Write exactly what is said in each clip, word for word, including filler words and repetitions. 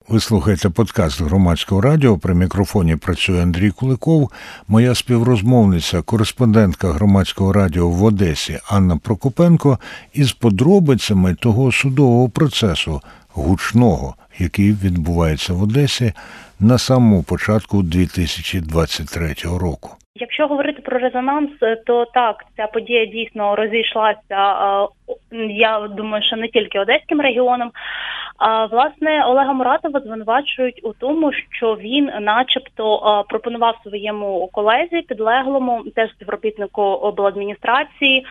Ви слухаєте подкаст Громадського радіо. При мікрофоні працює Андрій Куликов. Моя співрозмовниця, кореспондентка Громадського радіо в Одесі Анна Прокопенко із подробицями того судового процесу гучного, який відбувається в Одесі на самому початку дві тисячі двадцять третього року. Якщо говорити про резонанс, то так, ця подія дійсно розійшлася, я думаю, що не тільки Одеським регіоном. А, власне, Олега Муратова звинувачують у тому, що він начебто пропонував своєму колезі, підлеглому, теж співробітнику обладміністрації,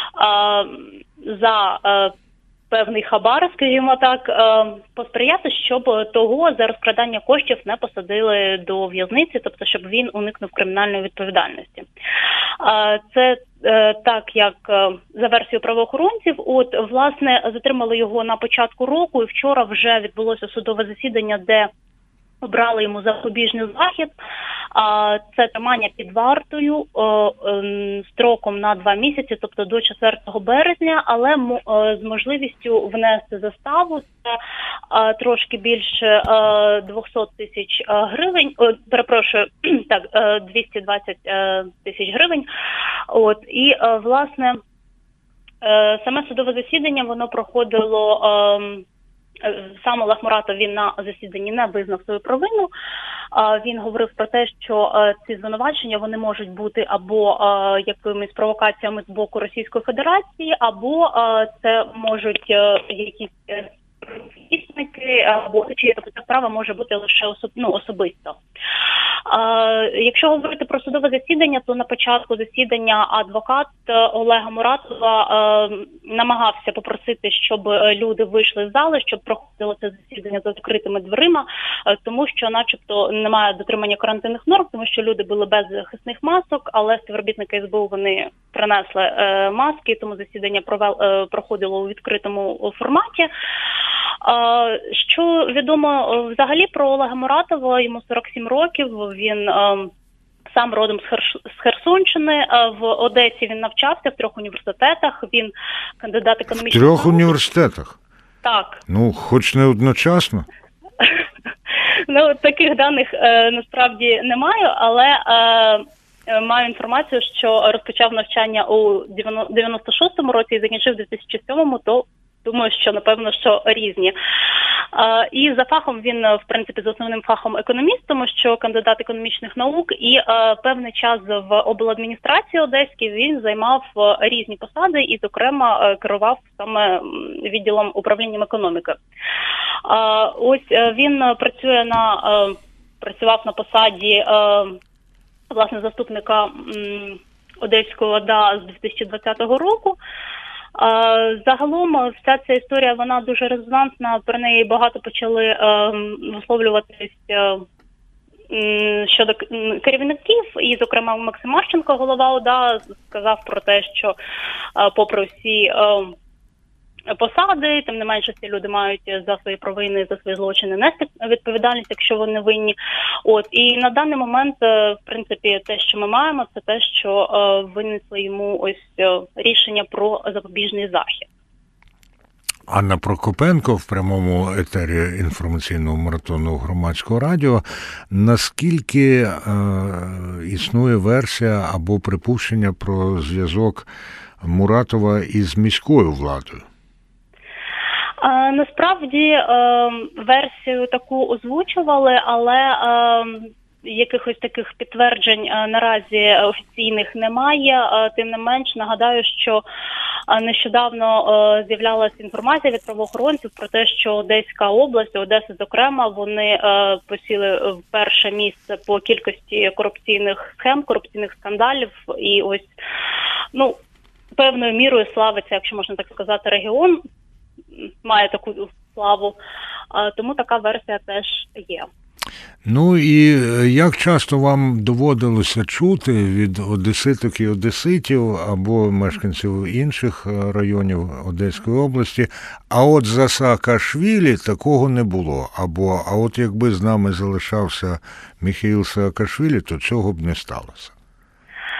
за певний хабар, скажімо так, посприяти, щоб того за розкрадання коштів не посадили до в'язниці, тобто щоб він уникнув кримінальної відповідальності. Це так, як за версією правоохоронців, от, власне, затримали його на початку року, і вчора вже відбулося судове засідання, де обрали йому запобіжний захід. Це тримання під вартою строком на два місяці, тобто до четвертого березня, але з можливістю внести заставу. Це трошки більше двісті тисяч гривень, перепрошую, так, двісті двадцять тисяч гривень. От, і, власне, саме судове засідання, воно проходило... Сам Олег Муратов, він на засіданні не визнав свою провину. Він говорив про те, що ці звинувачення вони можуть бути або якимись провокаціями з боку Російської Федерації, або це можуть якісь існики, або чи ця справа може бути лише особ, ну, особисто. Якщо говорити про судове засідання, то на початку засідання адвокат Олега Муратова намагався попросити, щоб люди вийшли з зали, щоб проходило це засідання за закритими дверима, тому що начебто немає дотримання карантинних норм, тому що люди були без захисних масок, але співробітники ес бе у вони принесли маски, тому засідання провел, проходило у відкритому форматі. Що відомо взагалі про Олега Муратова, йому сорок сім років, він сам родом з, Херш... з Херсонщини, в Одесі він навчався в трьох університетах, він кандидат економічних наук. В трьох університетах? Так. Ну, хоч не одночасно? Ну, таких даних е, насправді немає, але е, маю інформацію, що розпочав навчання у дев'яносто шостому році і закінчив у дві тисячі сьомому, то думаю, що, напевно, що різні. Uh, і за фахом він, в принципі, з основним фахом економіст, тому що кандидат економічних наук, і uh, певний час в обладміністрації Одеській він займав uh, різні посади і, зокрема, uh, керував саме відділом управлінням економіки. Uh, ось uh, він працює на, uh, працював на посаді, uh, власне, заступника um, Одеської ОДА з дві тисячі двадцятого року. Загалом вся ця історія, вона дуже резонансна, про неї багато почали е, висловлюватись е, щодо керівників, і, зокрема, Максим Мащенко, голова ОДА, сказав про те, що е, попри всі е, посади, тим не менше ці люди мають за свої провини, за свої злочини нести відповідальність, якщо вони винні. От, і на даний момент, в принципі, те, що ми маємо, це те, що е, винесли йому ось е, рішення про запобіжний захід. Анна Прокопенко в прямому етері інформаційного маратону Громадського радіо. Наскільки е, існує версія або припущення про зв'язок Муратова із міською владою? А, насправді е, версію таку озвучували, але е, якихось таких підтверджень е, наразі офіційних немає. Е, тим не менш, нагадаю, що е, нещодавно е, з'являлася інформація від правоохоронців про те, що Одеська область, Одеса зокрема, вони е, посіли в перше місце по кількості корупційних схем, корупційних скандалів. І ось, ну, певною мірою славиться, якщо можна так сказати, регіон, має таку славу, тому така версія теж є. Ну і як часто вам доводилося чути від одеситок і одеситів або мешканців інших районів Одеської області, а от за Саакашвілі такого не було, або а от якби з нами залишався Міхеїл Саакашвілі, то цього б не сталося?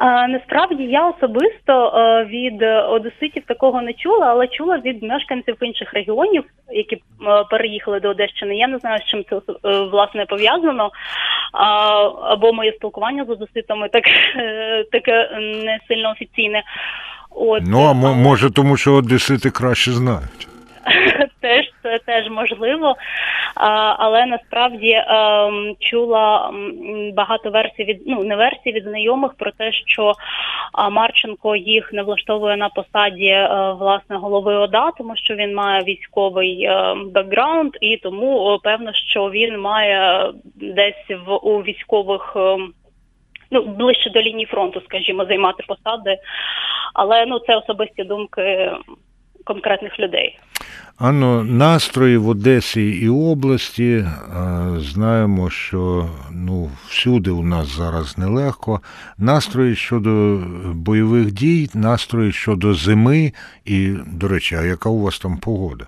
А, насправді я особисто а, від одеситів такого не чула, але чула від мешканців інших регіонів, які а, переїхали до Одещини. Я не знаю, з чим це а, власне пов'язано, а, або моє спілкування з одеситами так, таке не сильно офіційне. От, ну, а але... може тому, що одесити краще знають? Теж це теж можливо, а, але насправді а, чула багато версій від ну не версій від знайомих про те, що а, Марченко їх не влаштовує на посаді а, власне голови ОДА, тому що він має військовий а, бекграунд, і тому а, певно, що він має десь в у військових а, ну ближче до лінії фронту, скажімо, займати посади, але ну це особисті думки конкретних людей. Анно, настрої в Одесі і області, знаємо, що ну, всюди у нас зараз нелегко. Настрої щодо бойових дій, настрої щодо зими і, до речі, а яка у вас там погода?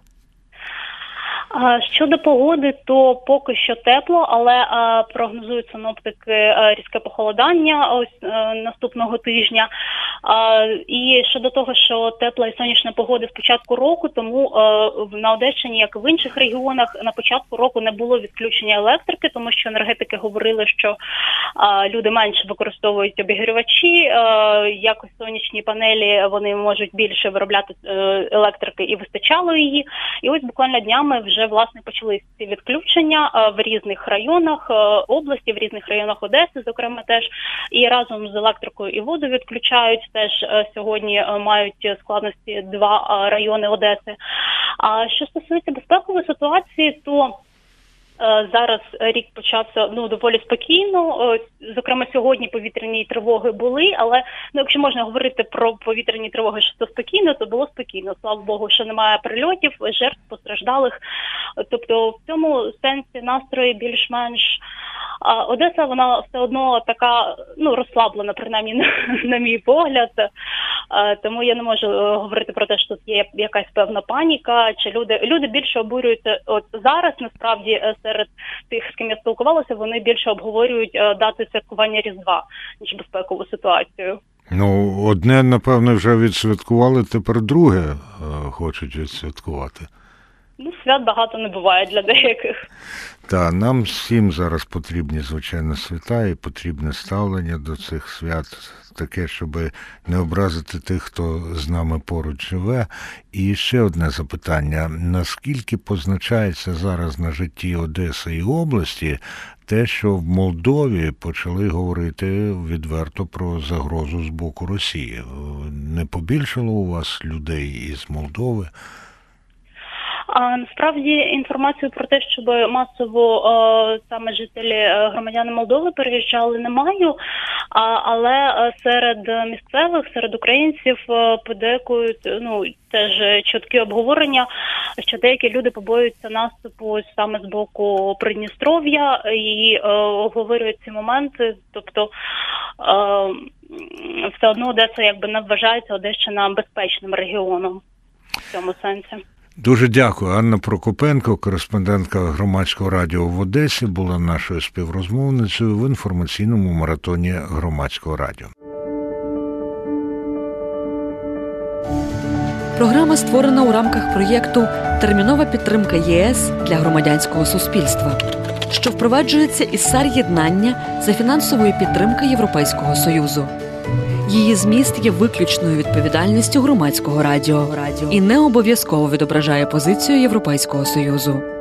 Щодо погоди, то поки що тепло, але а, прогнозують синоптики а, різке похолодання ось а, наступного тижня. А, і щодо того, що тепла і сонячна погода з початку року, тому а, на Одещині, як і в інших регіонах, на початку року не було відключення електрики, тому що енергетики говорили, що а, люди менше використовують обігрівачі, а, якось сонячні панелі, вони можуть більше виробляти а, електрики і вистачало її. І ось буквально днями вже власне почались ці відключення в різних районах області, в різних районах Одеси, зокрема теж, і разом з електрикою і воду відключають. Теж сьогодні мають складності два райони Одеси. А що стосується безпекової ситуації, то зараз рік почався ну доволі спокійно. Зокрема, сьогодні повітряні тривоги були, але ну якщо можна говорити про повітряні тривоги, що це спокійно, то було спокійно. Слава Богу, що немає прильотів, жертв, постраждалих. Тобто в цьому сенсі настрої більш-менш. А Одеса, вона все одно така, ну, розслаблена, принаймні, на, на мій погляд. А, тому я не можу говорити про те, що тут є якась певна паніка, чи люди, люди більше обурюються. От зараз, насправді, серед тих, з ким я спілкувалася, вони більше обговорюють дати святкування Різдва, ніж безпекову ситуацію. Ну, одне, напевно, вже відсвяткували, тепер друге хочуть відсвяткувати. Ну, свят багато не буває для деяких. Так, нам всім зараз потрібні, звичайно, свята і потрібне ставлення до цих свят, таке, щоб не образити тих, хто з нами поруч живе. І ще одне запитання. Наскільки позначається зараз на житті Одеси і області те, що в Молдові почали говорити відверто про загрозу з боку Росії? Не побільшало у вас людей із Молдови? А насправді інформацію про те, щоб масово е, саме жителі е, громадяни Молдови переїжджали, не маю, а, але серед місцевих, серед українців е, подекують, ну, теж чіткі обговорення, що деякі люди побоюються наступу саме з боку Придністров'я і е, обговорюють ці моменти, тобто е, все одно Одеса якби не вважається Одещина безпечним регіоном в цьому сенсі. Дуже дякую. Анна Прокопенко, кореспондентка Громадського радіо в Одесі, була нашою співрозмовницею в інформаційному маратоні Громадського радіо. Програма створена у рамках проєкту «Термінова підтримка ЄС для громадянського суспільства», що впроваджується із САР-єднання за фінансової підтримки Європейського Союзу. Її зміст є виключною відповідальністю Громадського радіо і не обов'язково відображає позицію Європейського Союзу.